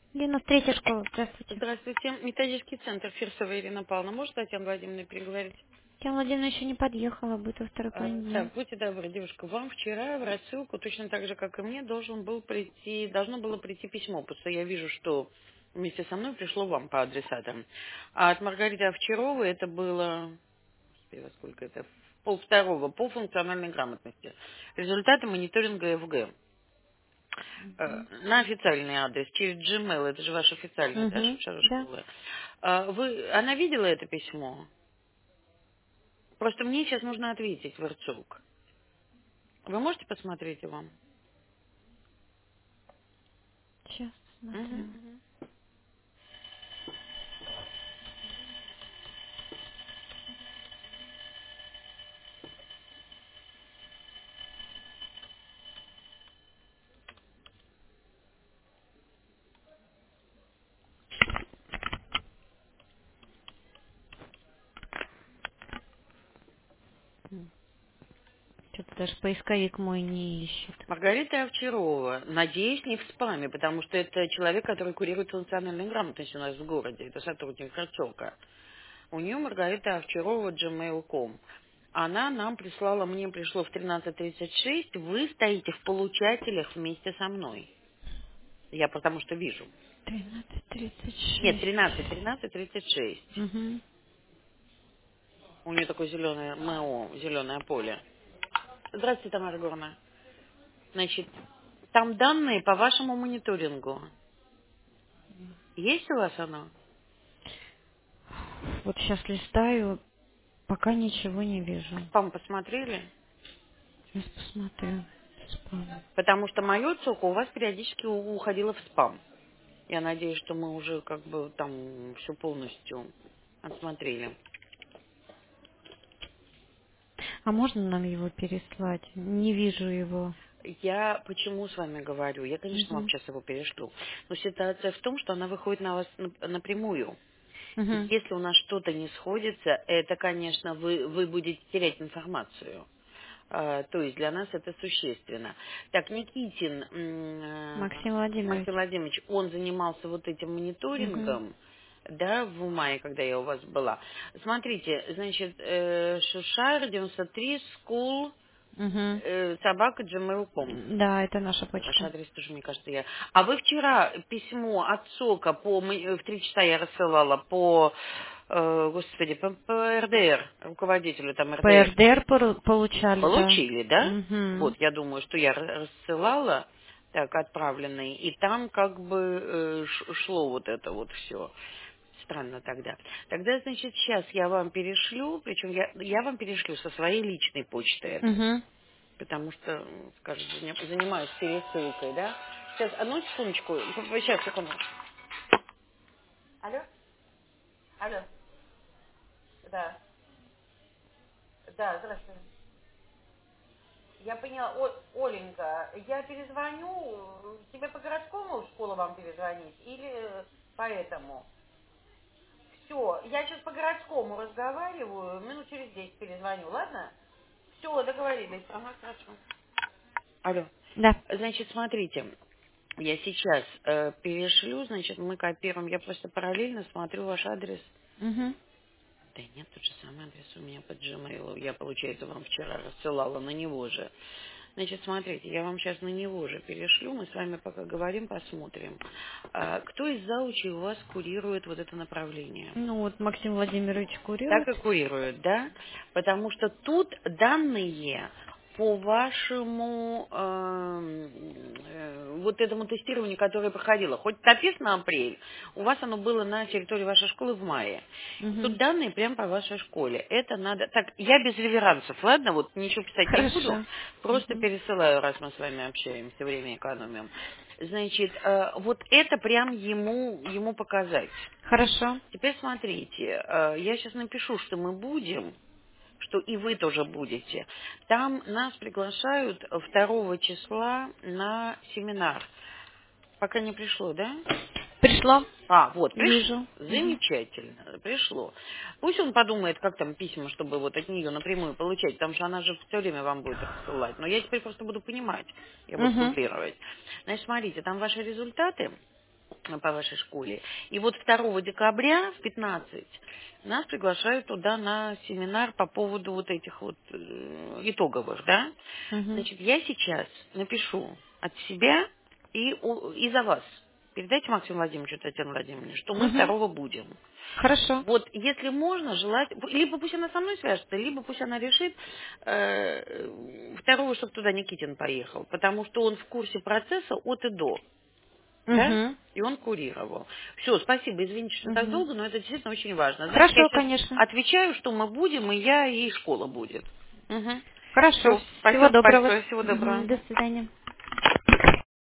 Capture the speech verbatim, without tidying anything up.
Лена, третья школа, здравствуйте. Здравствуйте. Методический центр Фирсова Ирина Павловна. Может, Татьяна Владимировна переговорить? Татьяна Владимировна еще не подъехала, будет во второй А, половине дня. так, будьте добры, девушка. Вам вчера в рассылку, точно так же, как и мне, должен был прийти, должно было прийти письмо, потому что я вижу, что вместе со мной пришло вам по адресатам. А от Маргариты Овчаровой это было, господи, во сколько это, в пол второго, по функциональной грамотности. Результаты мониторинга ФГ. Э, На официальный адрес, через Gmail, это же ваш официальный, да, Угу, да. школы. Вы, она видела это письмо? Просто мне сейчас нужно ответить, Верцук. Вы можете посмотреть его? Сейчас смотрю. Мгм, мгм. Что-то даже поисковик мой не ищет. Маргарита Овчарова. Надеюсь, не в спаме, потому что это человек, который курирует функциональную грамотность у нас в городе. Это сотрудник Харцовка. У нее Маргарита Овчарова джимейл точка ком. Она нам прислала, мне пришло в тринадцать тридцать шесть. Вы стоите в получателях вместе со мной. Я потому что вижу. Тринадцать тридцать Нет, шесть. тринадцать тринадцать тридцать шесть. Угу. У нее такое зеленое МО, зеленое поле. Здравствуйте, Тамара Горна. Значит, там данные по вашему мониторингу. Есть у вас оно? Вот сейчас листаю, пока ничего не вижу. Спам посмотрели? Сейчас посмотрю. Спам. Потому что мое ЦОК у вас периодически у- уходило в спам. Я надеюсь, что мы уже как бы там все полностью отсмотрели. А можно нам его переслать? Не вижу его. Я почему с вами говорю? Я, конечно, вам Угу. сейчас его перешлю. Но ситуация в том, что она выходит на вас нап- напрямую. И Угу. если у нас что-то не сходится, это, конечно, вы, вы будете терять информацию. А, то есть для нас это существенно. Так, Никитин м, э, Максим Максим Владимирович. Владимирович, он занимался вот этим Угу. мониторингом, да, в мае, когда я у вас была. Смотрите, значит, э, Шушайр девяносто три school Угу. э, собака gmail точка ком. Да, это наша Ваш почта. адрес тоже, мне кажется, я... А вы вчера письмо от СОКа по... мо- э, в три часа я рассылала по... э, господи, по, по эр дэ эр, руководителю там эр дэ эр. ПРДР пору- получали, да. Получили, да? Угу. Вот, я думаю, что я ра- рассылала, так, отправленный, и там как бы э, ш- шло вот это вот все. Странно тогда. Тогда, значит, сейчас я вам перешлю, причем я, я вам перешлю со своей личной почты это, Угу. потому что, м, скажем, заня- занимаюсь пересылкой, да? Сейчас, одну секундочку, п- сейчас, секунду. Алло? Алло? Да, да, здравствуйте. Я поняла. О, Оленька, я перезвоню, тебе по городскому в школу вам перезвонить или по этому? Все, я сейчас по городскому разговариваю, минут через десять перезвоню, ладно? Все, договорились. Ага, хорошо. Алло. Да. Значит, смотрите, я сейчас э, перешлю, значит, мы копируем, я просто параллельно смотрю ваш адрес. Угу. Да нет, тот же самый адрес у меня по Gmail. Я, получается, вам вчера рассылала на него же. Значит, смотрите, я вам сейчас на него же перешлю. Мы с вами пока говорим, посмотрим. А, кто из заучей у вас курирует вот это направление? Ну вот Максим Владимирович Так курирует. и курирует, да? Потому что тут данные по вашему эм, э, вот этому тестированию, которое проходило. Хоть написано апрель, у вас оно было на территории вашей школы в мае. И тут Угу. данные прямо по вашей школе. Это надо... Так, я без реверансов, ладно? Вот ничего писать не буду. Хорошо. Просто Угу. пересылаю, раз мы с вами общаемся, время экономим. Значит, э, вот это прям ему, ему показать. Хорошо. Теперь смотрите, э, я сейчас напишу, что мы будем, что и вы тоже будете. Там нас приглашают второго числа на семинар. Пока не пришло, да? Пришло. А, вот, пришло. Вижу. Угу. Замечательно, пришло. Пусть он подумает, как там письма, чтобы вот от нее напрямую получать, потому что она же все время вам будет рассылать. Но я теперь просто буду понимать, я буду Угу. дублировать. Значит, смотрите, там ваши результаты. по вашей школе. И вот второго декабря в пятнадцать нас приглашают туда на семинар по поводу вот этих вот э, итоговых, да. Мгм. Значит, я сейчас напишу от себя и, у- и за вас. Передайте Максиму Владимировичу, Татьяне Владимировне, что мы Мгм. второго будем. Хорошо. Вот, если можно, желать, либо пусть она со мной свяжется, либо пусть она решит э, второго, чтобы туда Никитин поехал, потому что он в курсе процесса от и до, да, Угу. и он курировал. Все, спасибо, извините, что так Угу. долго, но это действительно очень важно. Значит, я Хорошо, сейчас конечно. отвечаю, что мы будем, и я, и школа будет. Хорошо. Все, Всего спасибо доброго. большое, всего доброго. Мгм. До свидания.